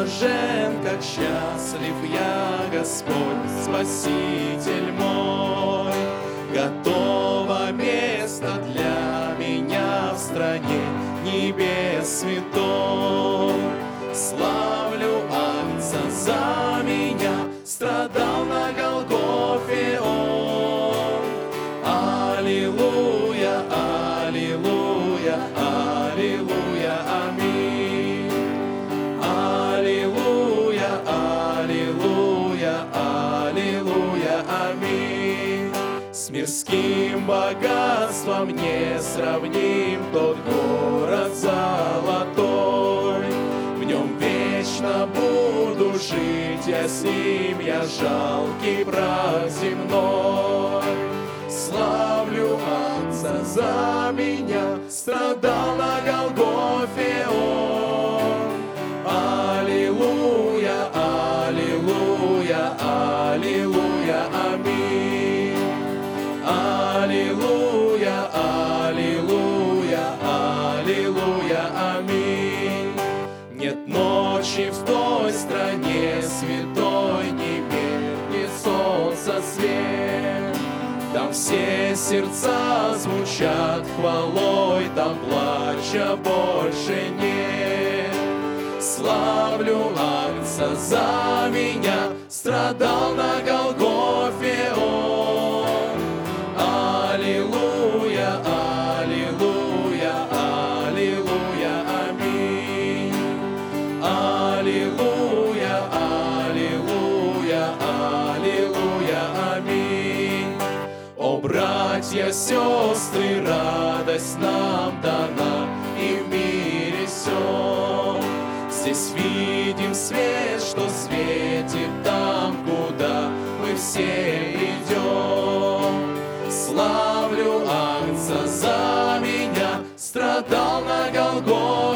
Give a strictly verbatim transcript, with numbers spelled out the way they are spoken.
блажен, как счастлив я, Господь, Спаситель мой. Готово место для меня в стране небес святой. Славлю Агнца за меня, страдал на Голгофе Он. Аллилуйя, аллилуйя, аллилуйя, аминь. Аллилуйя, аллилуйя, аллилуйя, аминь. С мирским богатством не сравним тот город золотой. В нем вечно буду жить я с ним, я жалкий прах земной. Славлю Агнца за меня, страдал на Голгофе Он. Аллилуйя, аллилуйя, аллилуйя, аминь. Аллилуйя, аллилуйя, аллилуйя, аминь. Нет ночи в той стране святой, не меркнет солнца свет. Там все сердца звучат хвалой, там плача больше нет. Славлю Агнца за меня, страдал на Голгофе Он. Аллилуйя, аллилуйя, аллилуйя, аминь. Аллилуйя, аллилуйя, аллилуйя, аминь. О, братья, сестры, радость нам дана и в мире всем. Здесь видим свет, что светит там, куда мы все идем. Славлю Агнца за меня, страдал на Голгофе